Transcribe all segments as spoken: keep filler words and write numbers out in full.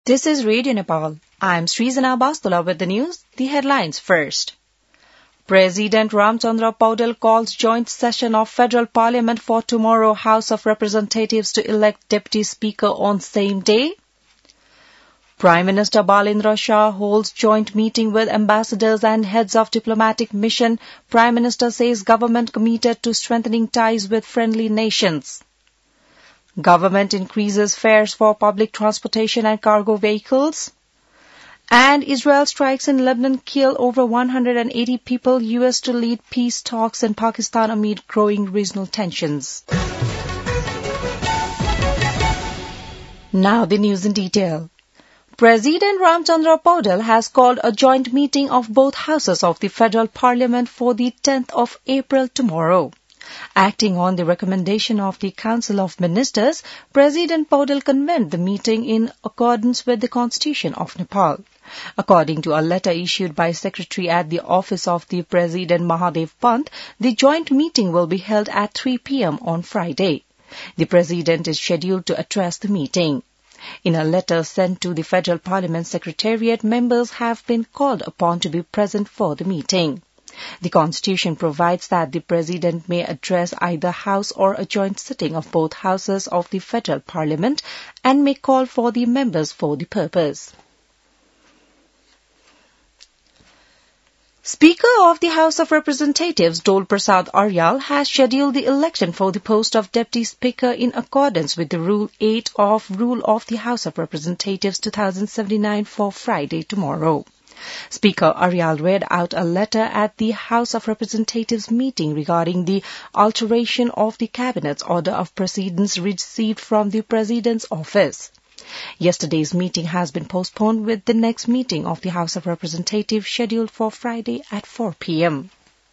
This is Radio Nepal. I am Srizana Bastula with the news. The headlines first. President Ramchandra Paudel calls joint session of Federal Parliament for tomorrow. House of Representatives to elect Deputy Speaker on same day. Prime Minister Balendra Shah holds joint meeting with ambassadors and heads of diplomatic mission. Prime Minister says government committed to strengthening ties with friendly nations. Government increases fares for public transportation and cargo vehicles. And Israel strikes in Lebanon kill over one hundred eighty people. U S to lead peace talks in Pakistan amid growing regional tensions. Now the news in detail. President Ramchandra Paudel has called a joint meeting of both houses of the Federal Parliament for the tenth of April tomorrow. Acting on the recommendation of the Council of Ministers, President Paudel convened the meeting in accordance with the Constitution of Nepal. According to a letter issued by Secretary at the Office of the President Mahadev Pant, the joint meeting will be held at three p.m. on Friday. The President is scheduled to address the meeting. In a letter sent to the Federal Parliament Secretariat, members have been called upon to be present for the meeting. The Constitution provides that the President may address either House or a joint sitting of both houses of the Federal Parliament and may call for the members for the purpose. Speaker of the House of Representatives, Dol Prasad Aryal, has scheduled the election for the post of Deputy Speaker in accordance with the Rule eight of Rule of the House of Representatives two thousand seventy-nine for Friday tomorrow. Speaker Aryal read out a letter at the House of Representatives meeting regarding the alteration of the Cabinet's order of precedence received from the President's office. Yesterday's meeting has been postponed with the next meeting of the House of Representatives scheduled for Friday at four p.m.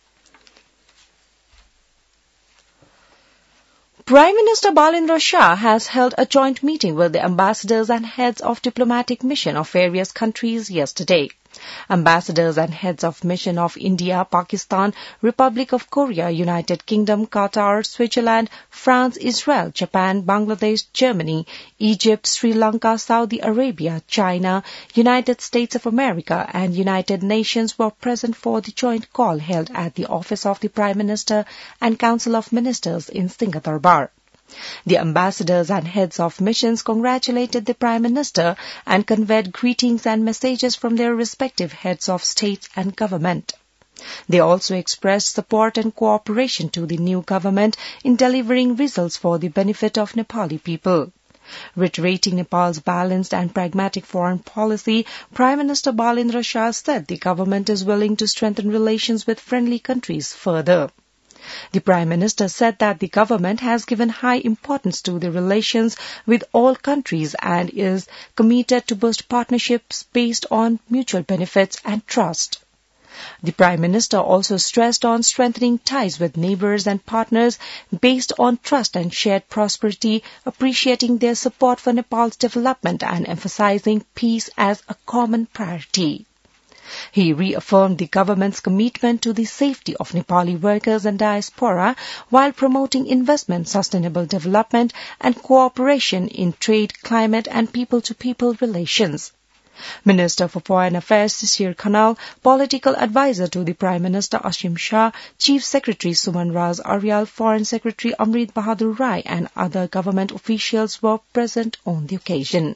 Prime Minister Balendra Shah has held a joint meeting with the ambassadors and heads of diplomatic mission of various countries yesterday. Ambassadors and heads of mission of India, Pakistan, Republic of Korea, United Kingdom, Qatar, Switzerland, France, Israel, Japan, Bangladesh, Germany, Egypt, Sri Lanka, Saudi Arabia, China, United States of America, and United Nations were present for the joint call held at the Office of the Prime Minister and Council of Ministers in Singadarbar. The ambassadors and heads of missions congratulated the Prime Minister and conveyed greetings and messages from their respective heads of states and government. They also expressed support and cooperation to the new government in delivering results for the benefit of Nepali people. Reiterating Nepal's balanced and pragmatic foreign policy, Prime Minister Balendra Shah said the government is willing to strengthen relations with friendly countries further. The Prime Minister said that the government has given high importance to the relations with all countries and is committed to boost partnerships based on mutual benefits and trust. The Prime Minister also stressed on strengthening ties with neighbours and partners based on trust and shared prosperity, appreciating their support for Nepal's development and emphasizing peace as a common priority. He reaffirmed the government's commitment to the safety of Nepali workers and diaspora while promoting investment, sustainable development and cooperation in trade, climate and people-to-people relations. Minister for Foreign Affairs Sisir Khanal, political advisor to the Prime Minister Ashim Shah, Chief Secretary Suman Raj Aryal, Foreign Secretary Amrit Bahadur Rai and other government officials were present on the occasion.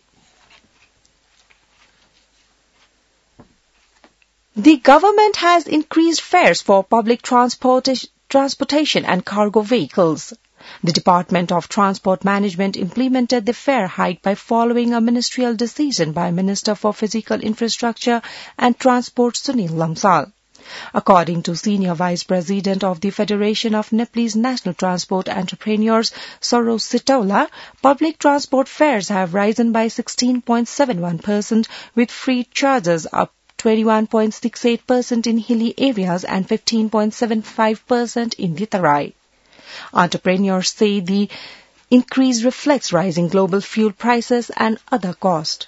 The government has increased fares for public transportation and cargo vehicles. The Department of Transport Management implemented the fare hike by following a ministerial decision by Minister for Physical Infrastructure and Transport Sunil Lamsal. According to Senior Vice President of the Federation of Nepalese National Transport Entrepreneurs, Soros Sitaula, public transport fares have risen by sixteen point seven one percent with free charges up twenty-one point six eight percent in hilly areas and fifteen point seven five percent in the Tarai. Entrepreneurs say the increase reflects rising global fuel prices and other costs.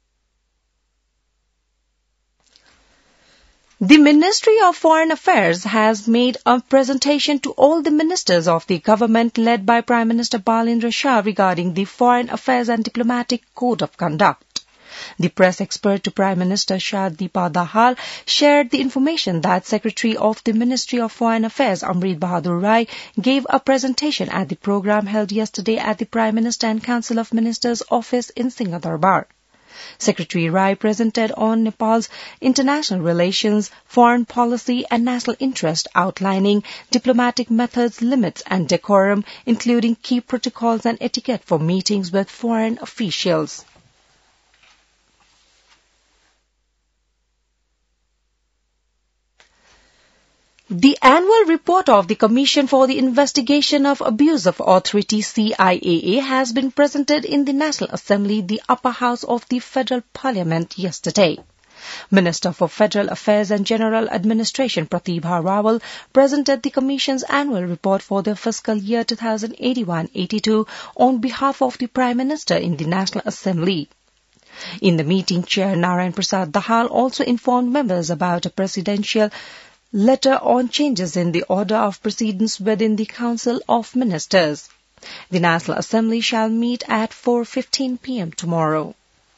The Ministry of Foreign Affairs has made a presentation to all the ministers of the government led by Prime Minister Balendra Shah regarding the Foreign Affairs and Diplomatic Code of Conduct. The press expert to Prime Minister Shah Deepa Dahal shared the information that Secretary of the Ministry of Foreign Affairs Amrit Bahadur Rai gave a presentation at the program held yesterday at the Prime Minister and Council of Ministers office in Singadarbar. Secretary Rai presented on Nepal's international relations, foreign policy and national interest, outlining diplomatic methods, limits and decorum, including key protocols and etiquette for meetings with foreign officials. The annual report of the Commission for the Investigation of Abuse of Authority C I A A has been presented in the National Assembly, the upper house of the Federal Parliament, yesterday. Minister for Federal Affairs and General Administration Pratibha Rawal presented the Commission's annual report for the fiscal year twenty eighty-one eighty-two on behalf of the Prime Minister in the National Assembly. In the meeting, Chair Narayan Prasad Dahal also informed members about a presidential letter on changes in the order of precedence within the Council of Ministers. The National Assembly shall meet at four fifteen p m tomorrow.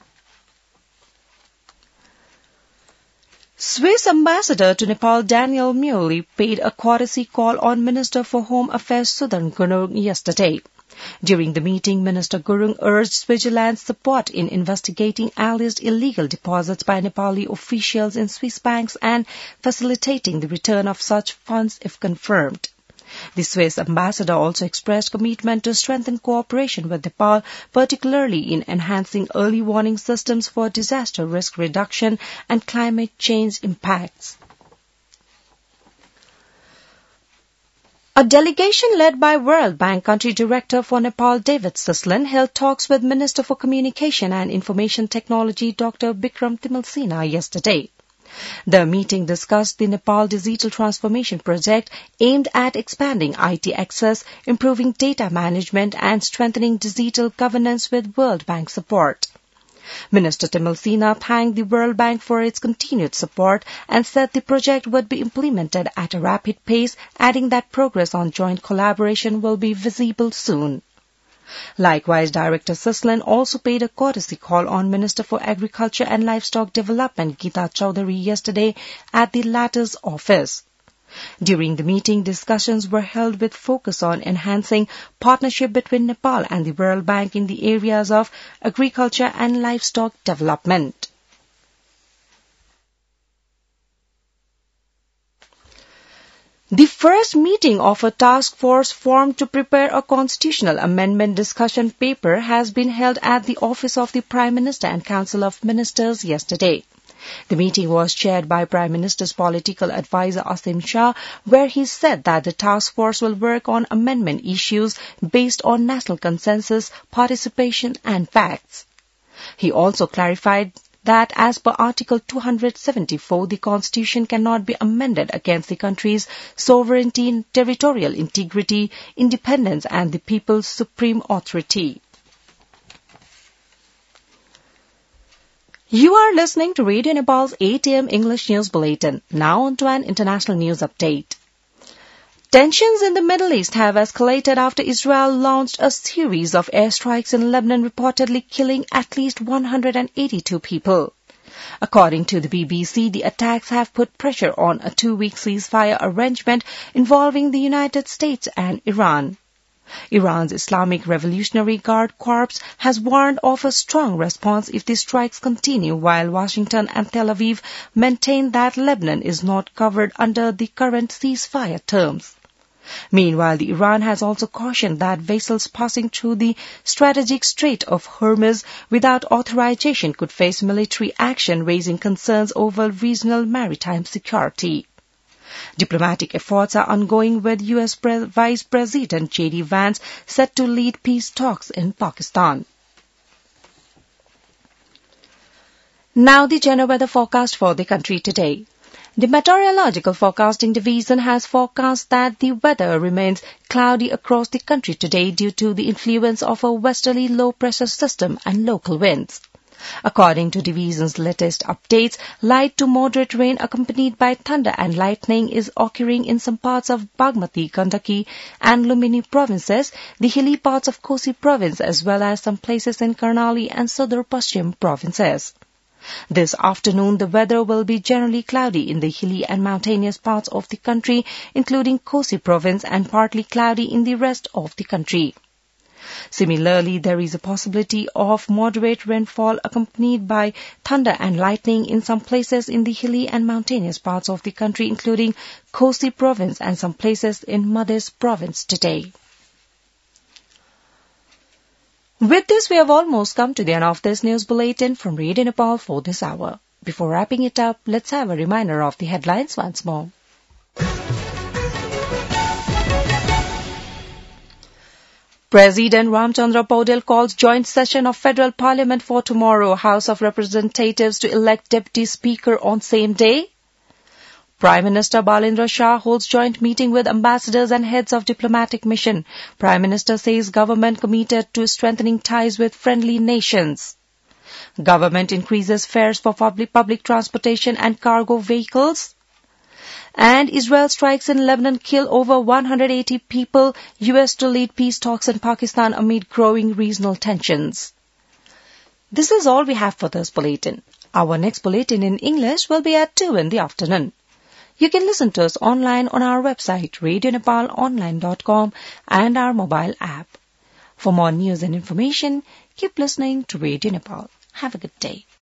Swiss Ambassador to Nepal Daniel Muley paid a courtesy call on Minister for Home Affairs Sudan Gurung yesterday. During the meeting, Minister Gurung urged Switzerland's support in investigating alleged illegal deposits by Nepali officials in Swiss banks and facilitating the return of such funds if confirmed. The Swiss ambassador also expressed commitment to strengthen cooperation with Nepal, particularly in enhancing early warning systems for disaster risk reduction and climate change impacts. A delegation led by World Bank Country Director for Nepal David Sislin held talks with Minister for Communication and Information Technology Doctor Bikram Timilsina yesterday. The meeting discussed the Nepal Digital Transformation Project aimed at expanding I T access, improving data management and strengthening digital governance with World Bank support. Minister Timilsina thanked the World Bank for its continued support and said the project would be implemented at a rapid pace, adding that progress on joint collaboration will be visible soon. Likewise, Director Sislin also paid a courtesy call on Minister for Agriculture and Livestock Development Geeta Chaudhary yesterday at the latter's office. During the meeting, discussions were held with focus on enhancing partnership between Nepal and the World Bank in the areas of agriculture and livestock development. The first meeting of a task force formed to prepare a constitutional amendment discussion paper has been held at the office of the Prime Minister and Council of Ministers yesterday. The meeting was chaired by Prime Minister's political advisor Asim Shah, where he said that the task force will work on amendment issues based on national consensus, participation and facts. He also clarified that as per Article two hundred seventy-four, the Constitution cannot be amended against the country's sovereignty, territorial integrity, independence and the people's supreme authority. You are listening to Radio Nepal's eight a m English News Bulletin. Now on to an international news update. Tensions in the Middle East have escalated after Israel launched a series of airstrikes in Lebanon, reportedly killing at least one hundred eighty-two people. According to the B B C, the attacks have put pressure on a two-week ceasefire arrangement involving the United States and Iran. Iran's Islamic Revolutionary Guard Corps has warned of a strong response if the strikes continue, while Washington and Tel Aviv maintain that Lebanon is not covered under the current ceasefire terms. Meanwhile, the Iran has also cautioned that vessels passing through the strategic Strait of Hormuz without authorization could face military action, raising concerns over regional maritime security. Diplomatic efforts are ongoing with U S Vice President J D Vance set to lead peace talks in Pakistan. Now the general weather forecast for the country today. The Meteorological Forecasting Division has forecast that the weather remains cloudy across the country today due to the influence of a westerly low-pressure system and local winds. According to division's latest updates, light to moderate rain accompanied by thunder and lightning is occurring in some parts of Bagmati, Gandaki and Lumbini provinces, the hilly parts of Kosi province as well as some places in Karnali and Sadar Paschim provinces. This afternoon, the weather will be generally cloudy in the hilly and mountainous parts of the country, including Kosi province, and partly cloudy in the rest of the country. Similarly, there is a possibility of moderate rainfall accompanied by thunder and lightning in some places in the hilly and mountainous parts of the country, including Kosi province and some places in Madhya province today. With this, we have almost come to the end of this news bulletin from Radio Nepal for this hour. Before wrapping it up, let's have a reminder of the headlines once more. President Ramchandra Paudel calls joint session of Federal Parliament for tomorrow. House of Representatives to elect Deputy Speaker on same day. Prime Minister Balendra Shah holds joint meeting with ambassadors and heads of diplomatic mission. Prime Minister says government committed to strengthening ties with friendly nations. Government increases fares for public, public transportation and cargo vehicles. And Israel strikes in Lebanon kill over one hundred eighty people. U S to lead peace talks in Pakistan amid growing regional tensions. This is all we have for this bulletin. Our next bulletin in English will be at two in the afternoon. You can listen to us online on our website, radio nepal online dot com, and our mobile app. For more news and information, keep listening to Radio Nepal. Have a good day.